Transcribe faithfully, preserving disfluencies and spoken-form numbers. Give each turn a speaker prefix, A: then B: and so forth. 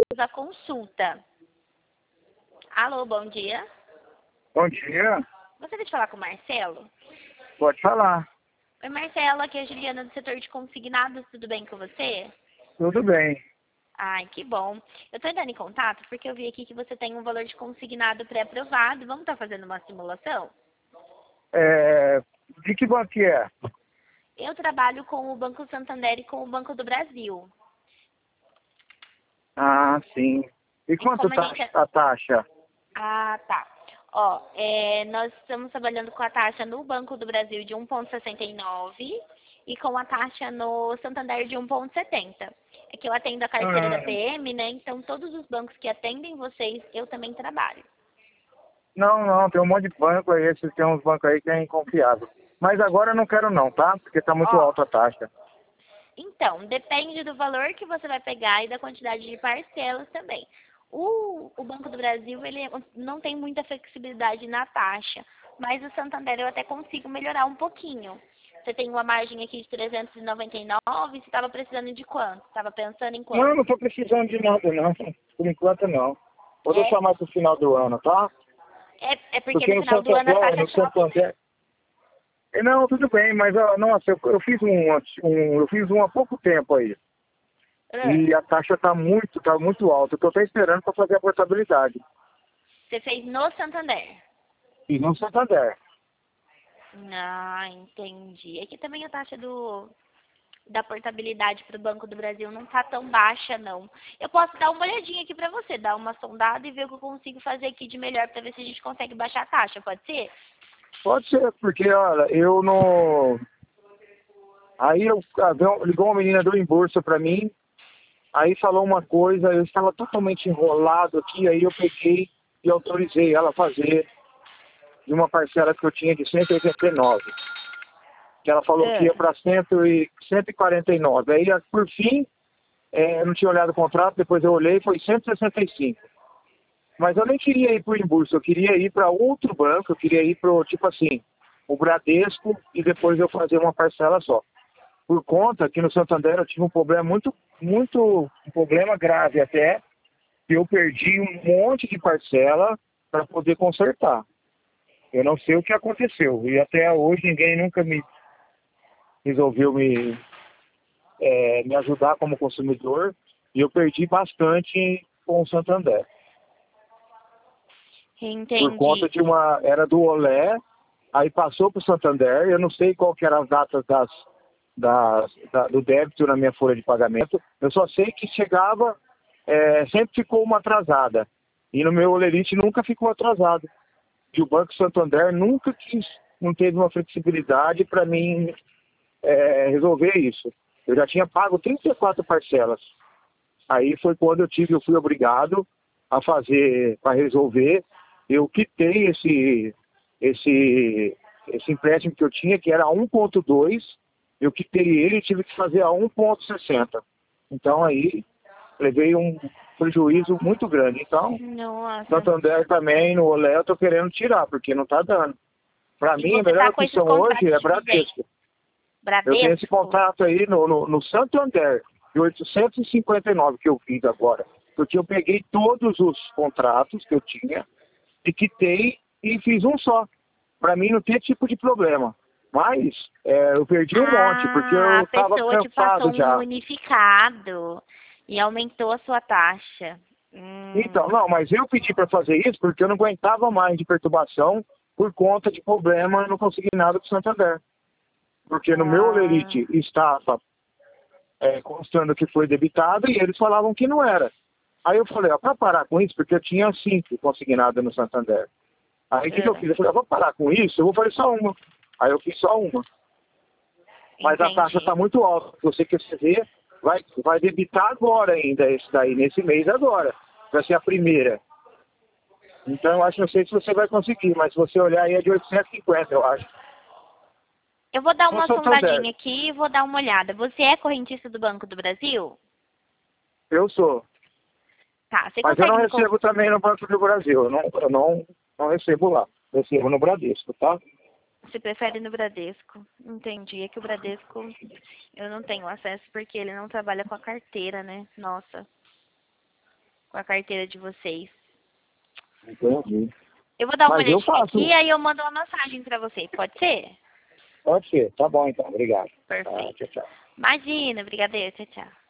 A: a consulta. Alô, bom dia.
B: Bom dia.
A: Gostaria de falar com o Marcelo?
B: Pode falar.
A: Oi, Marcelo, aqui é a Juliana do setor de consignados, tudo bem com você?
B: Tudo bem.
A: Ai, que bom. Eu estou entrando em contato porque eu vi aqui que você tem um valor de consignado pré-aprovado. Vamos estar fazendo uma simulação?
B: É, de que banco que é?
A: Eu trabalho com o Banco Santander e com o Banco do Brasil.
B: Ah, sim. E quanto
A: como a
B: tá
A: gente...
B: a taxa?
A: Ah, tá. Ó, é, nós estamos trabalhando com a taxa no Banco do Brasil de um vírgula sessenta e nove e com a taxa no Santander de um vírgula setenta. É que eu atendo a carteira da
B: Ah,
A: P M, né? Então, todos os bancos que atendem vocês, eu também trabalho.
B: não, não, tem um monte de banco aí, esses tem uns bancos aí que é inconfiável. Mas agora eu não quero não, tá? Porque tá muito
A: Ó,
B: alta a taxa.
A: então, depende do valor que você vai pegar e da quantidade de parcelas também. O, o Banco do Brasil, ele não tem muita flexibilidade na taxa, mas o Santander eu até consigo melhorar um pouquinho. Você tem uma margem aqui de trezentos e noventa e nove, você estava precisando de quanto? Estava pensando em
B: Não,
A: quanto?
B: não tô precisando de nada não. Por enquanto não. Vou
A: É,
B: deixar mais pro final do ano, tá?
A: é, é porque
B: Porque
A: no
B: no
A: final do ano a
B: Santander,
A: taxa
B: no
A: sobe, né?
B: Santander... Eh, Não, tudo bem, mas ó, nossa, eu, eu fiz um, um, eu fiz um há pouco tempo aí.
A: Ah,
B: E a taxa tá muito, tá muito alta. Eu tô até esperando para fazer a portabilidade.
A: você fez no Santander.
B: E no Santander.
A: Ah, entendi. É que também a taxa do, da portabilidade para o Banco do Brasil não tá tão baixa, não. Eu posso dar uma olhadinha aqui para você, dar uma sondada e ver o que eu consigo fazer aqui de melhor para ver se a gente consegue baixar a taxa, pode ser?
B: Pode ser, porque, olha, eu não... Aí eu, ah, deu- ligou uma menina do reembolso para mim, aí falou uma coisa, eu estava totalmente enrolado aqui, aí eu peguei e autorizei ela a fazer de uma parcela que eu tinha de cento e oitenta e nove. Que ela falou que ia
A: É.
B: para cento e quarenta e nove. Aí, por fim, eh, eu não tinha olhado o contrato, depois eu olhei, foi cento e sessenta e cinco. Mas eu nem queria ir para o reembolso, eu queria ir para outro banco, eu queria ir para, tipo assim, o Bradesco e depois eu fazer uma parcela só. Por conta que no Santander eu tive um problema muito, muito, um problema grave até, que eu perdi um monte de parcela para poder consertar. Eu não sei o que aconteceu e até hoje ninguém nunca me resolveu me, é, me ajudar como consumidor e eu perdi bastante com o Santander. Por conta
A: Entendi.
B: de uma, era do Olé, aí passou para o Santander, eu não sei qual que eram as datas das, das, da, do débito na minha folha de pagamento, eu só sei que chegava, é, sempre ficou uma atrasada, e no meu Olerite nunca ficou atrasado, e o Banco Santander nunca quis, não teve uma flexibilidade para mim é, resolver isso. Eu já tinha pago trinta e quatro parcelas, aí foi quando eu tive, eu fui obrigado a fazer, para resolver, eu quitei esse, esse, esse empréstimo que eu tinha, que era um ponto dois, eu quitei ele e tive que fazer a um ponto sessenta. Então aí levei um prejuízo muito grande. Então,
A: Nossa.
B: Santander também, no Olé, eu estou querendo tirar, porque não está dando. Para
A: E
B: mim, a
A: você
B: melhor
A: tá com esses
B: opção hoje é
A: contratos de dez?
B: Bradesco. Eu tenho esse
A: Bradesco?
B: contrato aí no, no, no Santander, de oitocentos e cinquenta e nove que eu fiz agora. Porque eu peguei todos os contratos que eu tinha, e quitei e fiz um só. Para mim não ter tipo de problema. Mas é, eu perdi um monte, porque
A: Ah,
B: eu
A: a
B: estava
A: pessoa te passou
B: cansado
A: um
B: já.
A: unificado e aumentou a sua taxa.
B: Então,
A: Hum.
B: não, mas eu pedi para fazer isso porque eu não aguentava mais de perturbação por conta de problema no consignado do Santander. Porque no meu
A: Ah,
B: Olerite estava é, constando que foi debitado e eles falavam que não era. Aí eu falei, ó, para parar com isso, porque eu tinha cinco consignadas no Santander. Aí o que, que eu
A: é,
B: fiz? Eu falei, eu vou parar com isso, eu vou fazer só uma. Aí eu fiz só uma. Mas a taxa está
A: entendi.
B: muito alta. Você quer ver, vai, vai debitar agora ainda, esse daí, nesse mês agora. Vai ser a primeira. Então eu acho, não sei se você vai conseguir, mas se você olhar aí é de oitocentos e cinquenta, eu acho.
A: Eu vou dar
B: No
A: uma
B: Santander,
A: sondadinha aqui e vou dar uma olhada. Você é correntista do Banco do Brasil?
B: eu sou.
A: Tá, você
B: Mas eu não
A: consegue me... con-
B: recebo também no Banco do Brasil. Eu não, eu não, não recebo lá. Eu recebo no Bradesco, tá?
A: Você prefere no Bradesco? Entendi. É que o Bradesco eu não tenho acesso porque ele não trabalha com a carteira, né? Nossa. com a carteira de vocês.
B: Entendi.
A: Eu vou dar uma
B: Mas eu
A: olhadinha
B: faço.
A: aqui, aí eu mando uma mensagem pra você, pode ser?
B: Pode ser. Tá bom, então. Obrigado.
A: Perfeito.
B: Tá, tchau, tchau.
A: Imagina, brigadeiro, tchau, tchau.